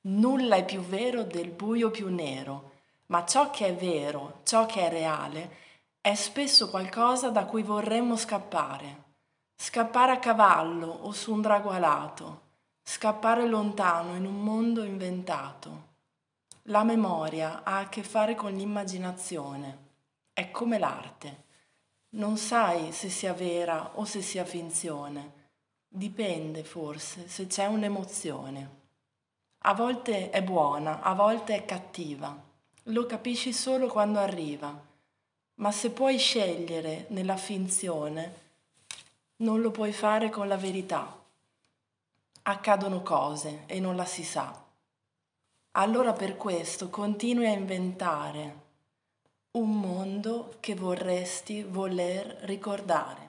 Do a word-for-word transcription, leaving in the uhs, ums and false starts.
Nulla è più vero del buio più nero, ma ciò che è vero, ciò che è reale, è spesso qualcosa da cui vorremmo scappare. Scappare a cavallo o su un drago alato, scappare lontano in un mondo inventato. La memoria ha a che fare con l'immaginazione, è come l'arte. Non sai se sia vera o se sia finzione, dipende forse se c'è un'emozione. A volte è buona, a volte è cattiva, lo capisci solo quando arriva, ma se puoi scegliere nella finzione, non lo puoi fare con la verità. Accadono cose e non la si sa. Allora per questo continui a inventare un mondo che vorresti voler ricordare.